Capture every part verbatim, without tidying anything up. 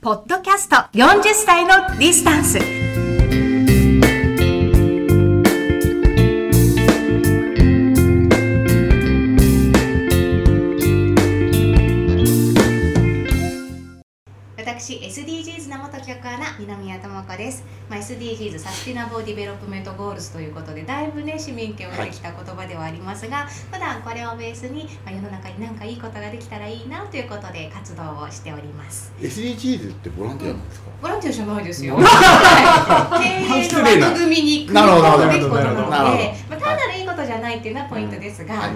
ポッドキャストよんじゅっさいのディスタンス。私 エスディージーズ の元局アナ南谷智子です。まあ、エスディージーズ サスティナブルディベロップメントゴールズということでだいぶね市民権を得てきた言葉ではありますが、はい、普段これをベースに、まあ、世の中に何かいいことができたらいいなということで活動をしております。 エスディージーズ ってボランティアなんですか？ ボランティアじゃないですよ、うん、はい、経営の枠組みに組み込むべきことなので、まあ、単なるいいことじゃないっていうのはポイントですが、はい、はい、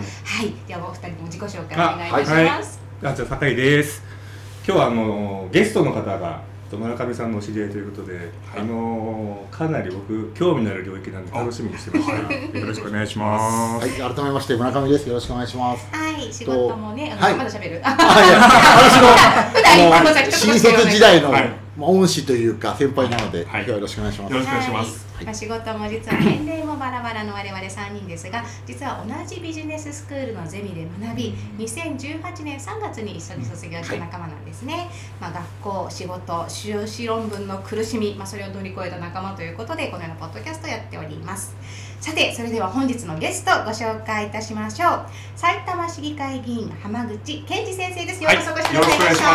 ではお二人も自己紹介お願いいたします。 はいはい、あ、じゃあ酒井です。今日はあのゲストの方が村上さんのお知り合いということで、はい、あのかなり僕興味のある領域なんで楽しみにしてました。よろしくお願いします。 はい、改めまして村上です。よろしくお願いします。 はい、仕事もね、 はい、 まだ喋る。 あ、いや、私の新卒時代の恩師というか先輩なので、はい、今日はよろしくお願いします。 よろしくお願いします。 はい、仕事も実は年齢もバラバラの我々さんにんですが、実は同じビジネススクールのゼミで学び、にせんじゅうはちねんさんがつに一緒に卒業した仲間なんですね。はい、まあ、学校、仕事、修士論文の苦しみ、まあ、それを乗り越えた仲間ということでこのようなポッドキャストをやっております。さて、それでは本日のゲストご紹介いたしましょう。埼玉市議会議員浜口健二先生です。よろしくお願いします。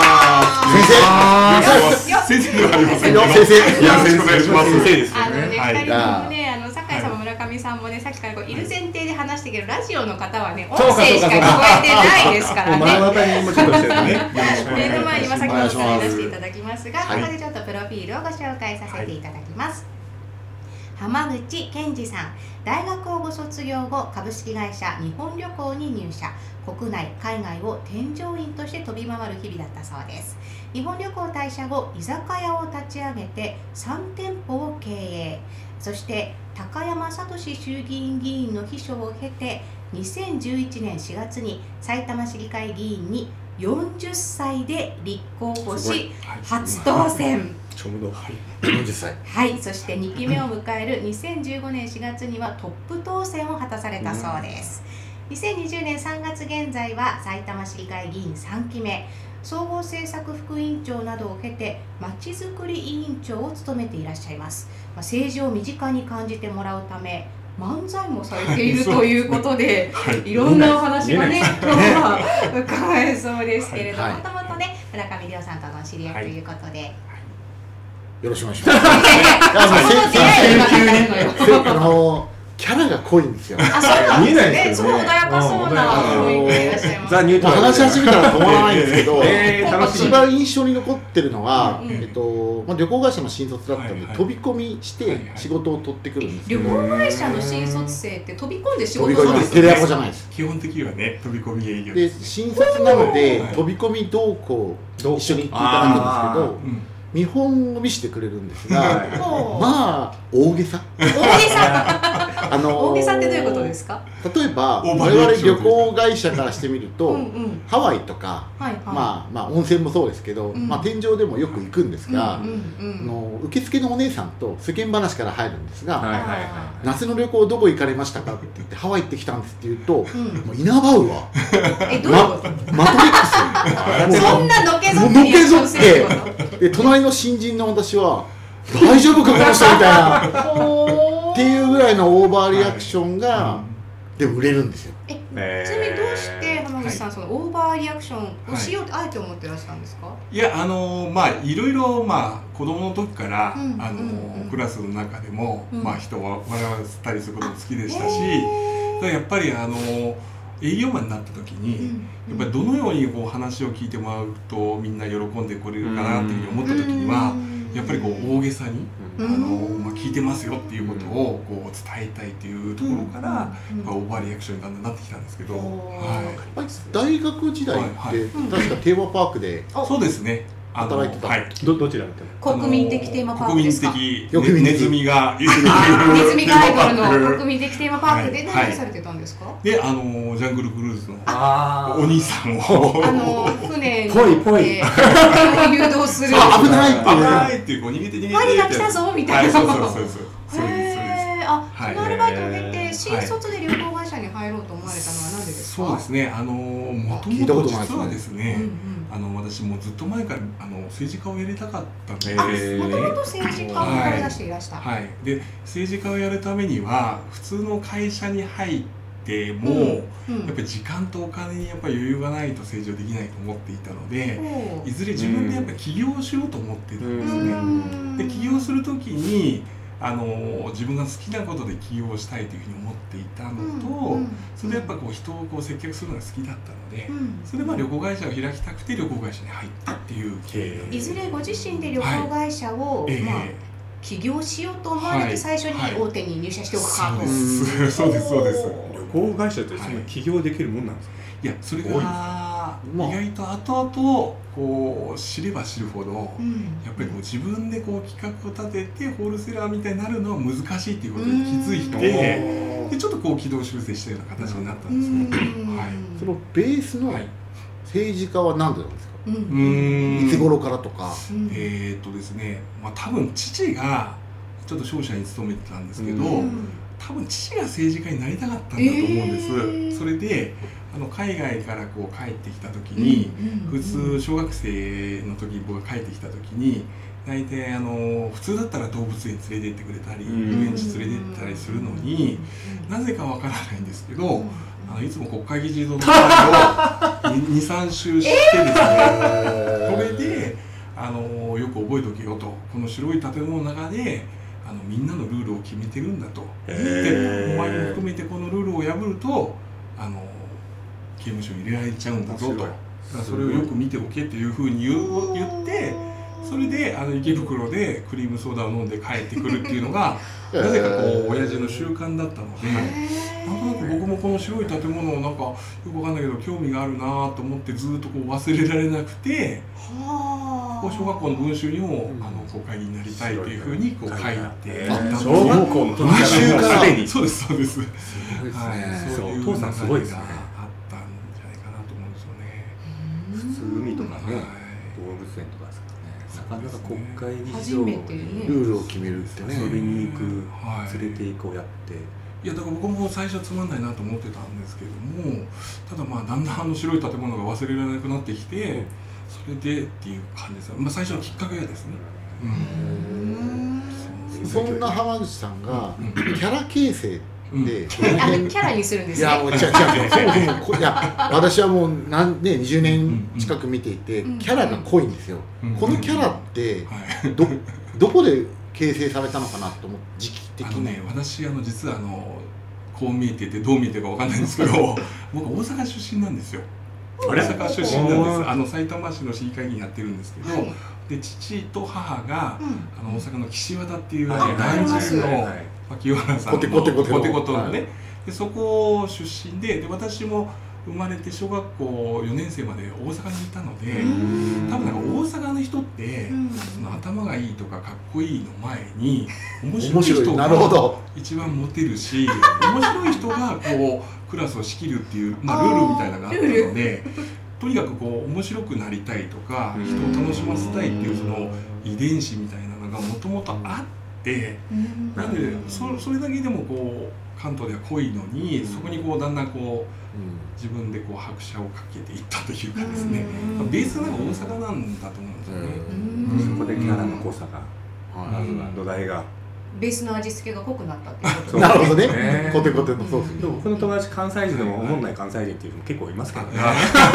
先生ではありません。 先生、 よろしくお願いします。先生ですよね。 あのね、ふたりともね、あの酒井さんも村上さんもね、さっきからこういる前提で話しているけど、ラジオの方はね、音声しか聞こえてないですからね。目の前に今先ほどから出していただきますが、ここでちょっとプロフィールをご紹介させていただきます。浜口健二さん、大学をご卒業後、株式会社日本旅行に入社、国内海外を添乗員として飛び回る日々だったそうです。日本旅行退社後、居酒屋を立ち上げてさんてんぽを経営、そして高山聡衆議院議員の秘書を経てにせんじゅういちねんしがつに埼玉市議会議員によんじゅっさいで立候補し、初当選。 ちょうど、はい、 よんじゅっさい。 はい、そしてにきめを迎えるにせんじゅうごねんしがつにはトップ当選を果たされたそうです。にせんにじゅうねんさんがつ現在は埼玉市議会議員さんきめ、総合政策副委員長などを経てまちづくり委員長を務めていらっしゃいます。まあ、政治を身近に感じてもらうため漫才もされているということで、はい、いろんなお話がね、今日は伺えそうですけれども、もともとね、村上亮さんとの知り合いということで、はい、 よろしくお願いします。あのキャラが濃いんですよ。 あ、そうなんですね。そう穏やかそうな雰囲気でいらっしゃいます。ザニュートラル。 話し始めたら止まらないんですけど、一番印象に残ってるのは、えっとまあ旅行会社の新卒だったんで飛び込みして仕事を取ってくるんです。 旅行会社の新卒生って飛び込んで仕事を取るんですか？ テレアポじゃないです。 基本的にはね、飛び込み営業で新卒なので飛び込み同行一緒に行っていただくんですけど。見本を見せてくれるんですが、まあ大げさ大げさあのー、大げさってどういうことですか？ 例えば我々旅行会社からしてみるとうん、うん、ハワイとか、はいはい、まあ、まあ温泉もそうですけど、うん、まあ、天上でもよく行くんですが、うんうんうん、の受付のお姉さんと世間話から入るんですが、はいはいはい、夏の旅行どこ行かれましたかって言ってハワイ行ってきたんですって言うと、うん、もうイナバウアえどういうこと？ マトリックスそんなのけぞってリアクションするってで隣の新人の私は大丈夫かこの人みたいなっていうぐらいのオーバーリアクションが、はい、で売れるんですよ。 え、えー、ちなみにどうして浜口さん、はい、そのオーバーリアクションをしようってあえて思ってらっしゃるんですか？ いや、あのまあいろいろ、まあ子供の時から、うん、あの、うん、クラスの中でも、うん、まあ人を笑わせたりすることも好きでしたし、えー、やっぱりあの営業マンになった時に、うん、やっぱりどのようにこう話を聞いてもらうとみんな喜んでくれるかなっていうふうに思った時には、うん、やっぱりこう大げさに、うん、あのまあ、聞いてますよっていうことをこう伝えたいっていうところから、うん、やっぱオーバーリアクションにだんだんなってきたんですけど、はい、 大学時代って、はいはい、確かテーマパークで、 うん、そうですね、 働いてた。 はい。どどちらだったの？国民的テーマパークですか？ 国民的ネズミがネズミがアイドルの国民的テーマパークで何をされてたんですか？ で、あのジャングルクルーズのお兄さんをあの船にぽいぽい誘導する。 危ないって危ないっていうこう逃げて逃げて。 ワニが来たぞみたいな。 そうそうそうそう。 へえ。あ、そのアルバイトを経てれ新卒で旅行会社に入ろうと思われたのは何でですか？ そうですね、あのもともと実はですね、あの私もずっと前からあの政治家をやりたかったんで、 もともと政治家を目指していらした。 はい、はい、で政治家をやるためには普通の会社に入っても、うんうん、やっぱり時間とお金にやっぱり余裕がないと成長できないと思っていたので、いずれ自分でやっぱり起業をしようと思ってたんですね。うん、で起業するときにあの自分が好きなことで起業したいというふうに思っていたのと、うんうん、それでやっぱこう人をこう接客するのが好きだったので、うん、それでまあ旅行会社を開きたくて旅行会社に入ったっていう経緯。 いずれご自身で旅行会社を、はい、まあ、えー、起業しようと思われて最初に大手に入社しておくかと、はいはい、 そうですそうです旅行会社ってそんな起業できるもんなんですか？ いや、それが意外と後々こう知れば知るほど、うん、やっぱりこう自分でこう企画を立ててホールセラーみたいになるのは難しいっていうことに気づいて、でちょっとこう軌道修正したような形になったんですね。はい、 そのベースの政治家は何でなんですか？うん、いつ頃からとか。 えーっとですね、まあ多分父がちょっと商社に勤めてたんですけど、うん、多分父が政治家になりたかったんだと思うんです。えー、それであの海外からこう帰ってきた時に、普通小学生の時に僕が帰ってきた時に大体あの普通だったら動物園連れてってくれたり遊園地連れてってたりするのに、なぜかわからないんですけど、あのいつも国会議事堂の周りをにさん周してですね、これであのよく覚えておけよと、この白い建物の中であのみんなのルールを決めてるんだと、でお前も含めてこのルールを破るとあの刑務所に入れられちゃうんだぞと、だからそれをよく見ておけっていうふうに言う言ってそれであの池袋でクリームソーダを飲んで帰ってくるっていうのがなぜかこう親父の習慣だったので、なんとなく僕もこの白い建物をなんかよくわかんないけど興味があるなと思ってずっとこう忘れられなくて、こう小学校の文集にもあの国会議員になりたいというふうにこう書いていったんです。 小学校の文集からそうですそうです。 すごいですね。そういうお父さんすごいですね。 あったんじゃないかなと思うんですよね。 普通海とかね、動物園とかですからね、なかなか国会議事堂にルールを決めるってね、 遊びに行く、連れて行こうやって。 いやだから僕も最初つまんないなと思ってたんですけども、ただまあだんだんあの白い建物が忘れられなくなってきて、それでっていう感じですよ。まあ最初のきっかけはですね。 うん、そんな浜口さんがキャラ形成で、うん、 キャラにするんですね。 いやもう違う違うそもそもいや私はもう何ねにじゅうねん近く見ていて、うん、キャラが濃いんですよ。うん、このキャラってどどこで形成されたのかなと思って時期的に。あのね、私あの実はあのこう見えててどう見えてるかわかんないんですけど僕大阪出身なんですよ。大阪出身なんです。あの埼玉市の市議会議員やってるんですけど、はい、で父と母が、うん、あの大阪の岸和田っていう大臣の清原さんのコテコテコテコテコテのね、はい、でそこ出身で、で私も生まれて小学校よねん生まで大阪にいたので、多分なんか大阪の人って、その頭がいいとかかっこいいの前に面白い人が一番モテるし、面白い人がこうクラスを仕切るっていう、まあ、ルールみたいなのがあったので、とにかくこう面白くなりたいとか人を楽しませたいっていうその遺伝子みたいなのがもともとあって、なので そ, それだけでもこう関東では濃いのに、そこにこうだんだんこう自分でこう拍車をかけていったというかですね、ベースはなんか大阪なんだと思うんですよね。 そこでキャラの濃さが、まずは土台がベースの味付けが濃くなったっていうことですね。なるほどね。コテコテのソース。 でも僕の友達関西人でも思んない関西人っていうのも結構いますけどね。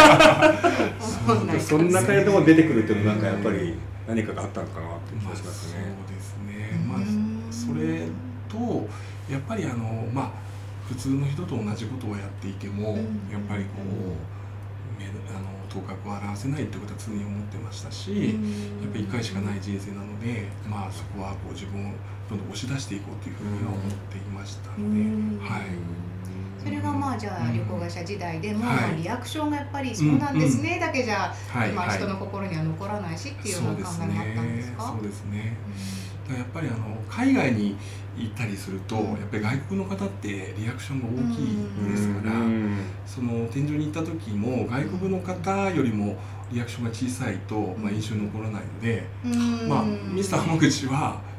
その中でも出てくるっていうのはなんかやっぱり何かがあったのかなって気がしますね。 そうですね。まあそれとやっぱりあのまあ普通の人と同じことをやっていても、やっぱりこうあの頭角を現せないってことは常に思ってましたし、やっぱりいっかいしかない人生なので、まあそこはこう自分をどんどん押し出していこうというふうには思っていましたので、はい。 それがまあじゃあ旅行会社時代でも、まあリアクションがやっぱりそうなんですねだけじゃまあ人の心には残らないしっていうような考えもあったんですか？ そうですね。やっぱりあの海外に行ったりすると、やっぱり外国の方ってリアクションが大きいですから、その天井に行った時も外国の方よりもリアクションが小さいと、まあ、印象に残らないので、まあ、ミスター浜口は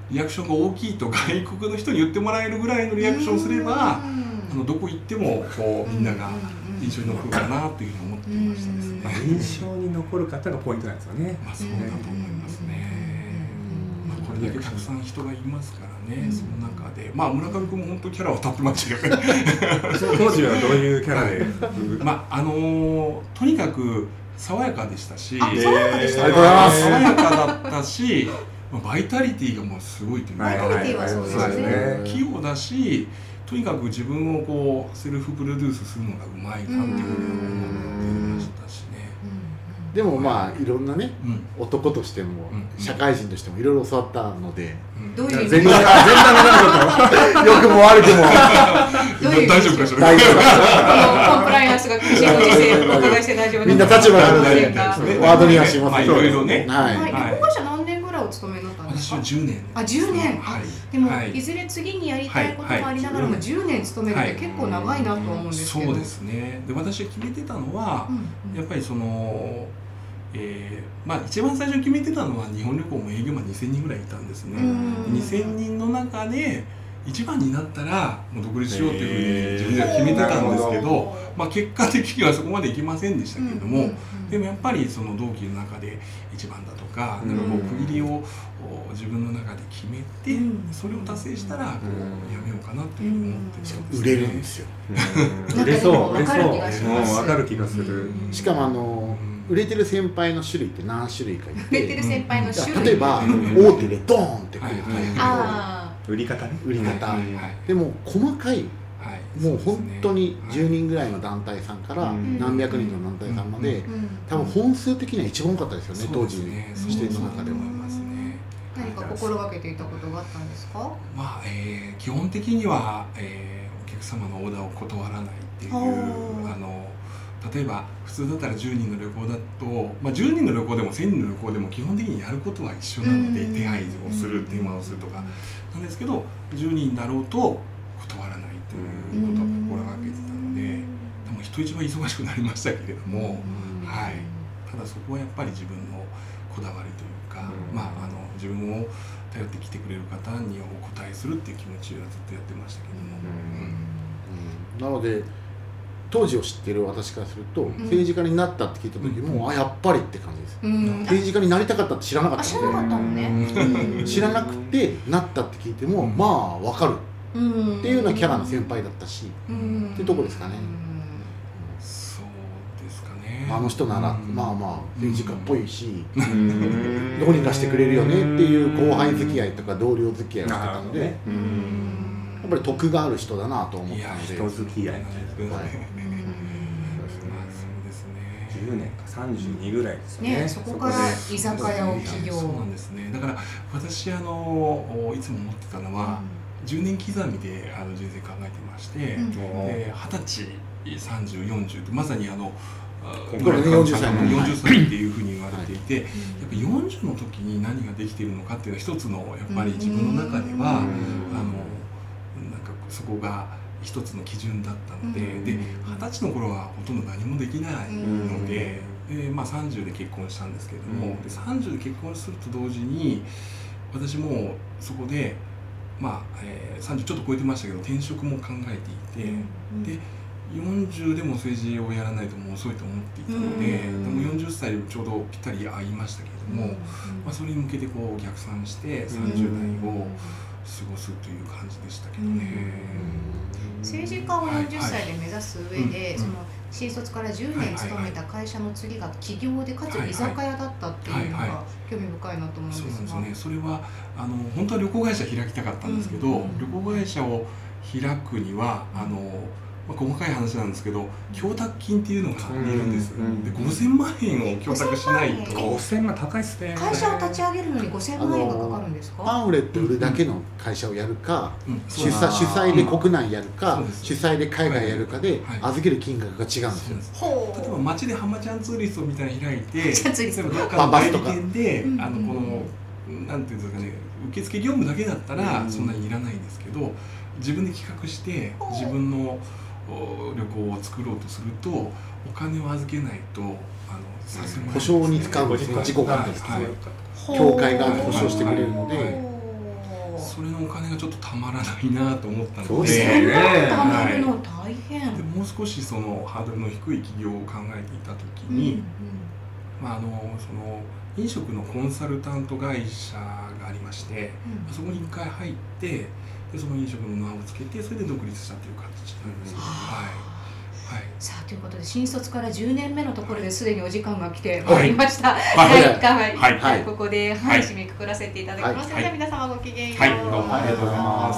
リアクションが大きいと外国の人に言ってもらえるぐらいのリアクションをすれば、あのどこ行ってもこうみんなが印象に残るかなというふうに思ってましたですね。 まあ、印象に残る方がポイントなんですよね。 まあそうだと思いますね。まあ、これだけたくさん人がいますからね、その中で、まあ村上君も本当キャラを立ってましたよね。 当時はどういうキャラで？ まああのー、とにかく爽やかでしたし、 爽やかでした。 爽やかだったし、バイタリティがもうすごいというか、 バイタリティはそうですね。 器用だし、とにかく自分をこうセルフプロデュースするのがうまいなっていうふうに思ってましたしね。 でもまあいろんなね、うん、男としても、うん、社会人としてもいろいろ教わったので、 うん、どういう意味？ 全然全然良くも悪くも大丈夫かしら。 大丈夫コンプライアンスが厳しいご時世をお伺いして大丈夫ですか？ みんな立場があるのでワードにはしません。 いろいろね。 はい。旅行会社何年ぐらいお勤めになったんですか？ 私はじゅうねん。 あ、じゅうねん。はい。でもいずれ次にやりたいこともありながらもじゅうねん勤めるって結構長いなと思うんですけど。 そうですね。で、私が決めてたのはやっぱりその。えーまあ、一番最初に決めてたのは日本旅行も営業マンにせんにんぐらいいたんですね。にせんにんの中で一番になったらもう独立しようというふうに自分では決めてたんですけど、まあ、結果的にはそこまでいきませんでしたけれども、でもやっぱりその同期の中で一番だとか、なんかこう区切りを自分の中で決めて、それを達成したらこうやめようかなというふうに思ってるんですね。 売れるんですよ。 売れそう売れそう分かる気がする。 しかもあの売れてる先輩の種類って何種類かいて、 売れてる先輩の種類、 例えば大手でドーンってくる売り方ね、 売り方、でも細かいもう本当にじゅうにんぐらいの団体さんから何百人の団体さんまで、多分本数的には一番多かったですよね、当時視点の中では。 何か心がけていたことがあったんですか？ まあえー、基本的には、えー、お客様のオーダーを断らないっていうあの例えば普通だったらじゅうにんの旅行だと、まあ、じゅうにんの旅行でもせんにんの旅行でも基本的にやることは一緒なので、手配をする電話をするとかなんですけど、じゅうにんだろうと断らないということを心がけてたので、でも人一倍忙しくなりましたけれども、はい、ただそこはやっぱり自分のこだわりというか、まあ、あの自分を頼ってきてくれる方にお答えするっていう気持ちはずっとやってましたけども、 うんうん、なので当時を知っている私からすると、うん、政治家になったって聞いた時も、うん、あやっぱりって感じです、うん、政治家になりたかったって知らなかったので、 知らなかったのね、 知らなくてなったって聞いても、うん、まあ分かるっていうようなキャラの先輩だったし、うん、っていうところですかね、うん、 そうですかね。 あの人なら、うん、まあまあ政治家っぽいし、うん、どうにかしてくれるよねっていう後輩付き合いとか同僚付き合いをしてたので、ね、うんやっぱり得がある人だなと思ったので、 人付き合いね、じゅうねんかさんじゅうにぐらいですよね。 ね、そこから居酒屋を起業。 そうなんですね。だから私あのいつも思ってたのは、うん、じゅうねん刻みであの人生考えてまして、うん、ではたち、さんじゅう、よんじゅうとまさにあのよんじゅっさいよんじゅっさいっていうふうに言われていて、はい、やっぱよんじゅうの時に何ができているのかっていうのは一つのやっぱり自分の中では、あのなんかそこが一つの基準だったので、うん、ではたちの頃はほとんど何もできないので、うん、でまあ、さんじゅうで結婚したんですけれども、うん、でさんじゅうで結婚すると同時に私もそこで、まあえー、さんじゅうちょっと超えてましたけど転職も考えていて、うん、でよんじゅうでも政治をやらないともう遅いと思っていたので、うん、でもよんじゅっさいでちょうどぴったり合いましたけれども、うん、まあ、それに向けてこう逆算してさんじゅうだいを過ごすという感じでしたけどね。 うん、政治家をよんじゅっさいで目指す上で、はいはい、その新卒からじゅうねん勤めた会社の次が起業でかつ居酒屋だったっていうのが興味深いなと思うんですが、 そうなんですよね。それはあの本当は旅行会社開きたかったんですけど、うん、旅行会社を開くにはあのまあ、細かい話なんですけど供託金っていうのがいるんです、うん、でごせんまんえんを供託しないとごせんまん高いっすね。 会社を立ち上げるのにごせんまんえんがかかるんですか？ パンフレット売るだけの会社をやるか、うん、主, 主催で国内やるか、うん、主催で海外やるかで預ける金額が違うんですよ、 はいはい、例えば街でハマちゃんツーリストみたいなの開いてどっかの代理店であのこのなんていうんですかね、受付業務だけだったらそんなにいらないんですけど、自分で企画して自分の旅行を作ろうとするとお金を預けないとあのさせない保証に使うんですね。自己管理です、はい、協会が保証してくれるので、 それのお金がちょっとたまらないなと思ったので、そうですね、たまるの大変、 はい、でもう少しそのハードルの低い企業を考えていたときに、うんうん、まあ、あのその飲食のコンサルタント会社がありまして、うん、そこに一回入ってでその飲食のノウハウをつけてそれで独立したという形なんですけど、うん、はいはい、 さあということで新卒からじゅうねんめのところですでにお時間が来てまいりました。はい、はいはいはいはい、ここで、はい、締めくくらせていただきますので、はい、皆様ごきげんよう。 はい、どうもありがとうございます。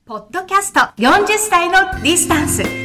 ポッドキャストよんじゅっさいのディスタンス。